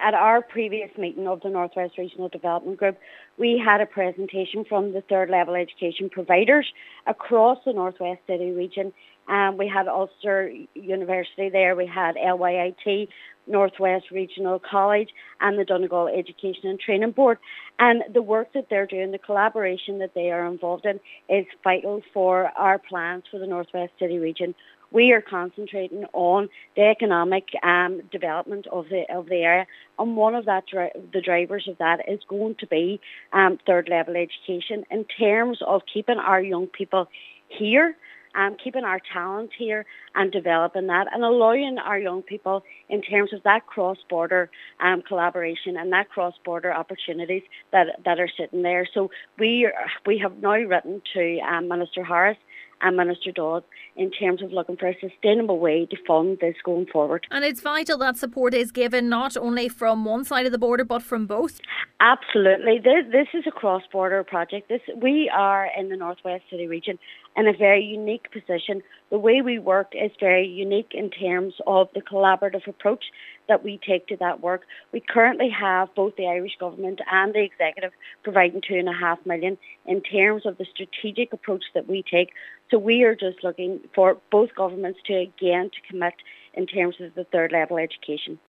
at our previous meeting of the Northwest Regional Development Group, we had a presentation from the third level education providers across the Northwest City region. We had Ulster University there, we had LYIT, Northwest Regional College and the Donegal Education and Training Board. And the work that they're doing, the collaboration that they are involved in is vital for our plans for the Northwest City region. We are concentrating on the economic development of the area, and one of the drivers of that is going to be third level education in terms of keeping our young people here, keeping our talent here and developing that and allowing our young people in terms of that cross-border collaboration and that cross-border opportunities that are sitting there. So we have now written to Minister Harris and Minister Dawes in terms of looking for a sustainable way to fund this going forward. And it's vital that support is given not only from one side of the border but from both? Absolutely. This is a cross-border project. We are in the Northwest City region in a very unique position. The way we work is very unique in terms of the collaborative approach that we take to that work. We currently have both the Irish government and the executive providing $2.5 million in terms of the strategic approach that we take. So we are just looking for both governments to commit in terms of the third level education.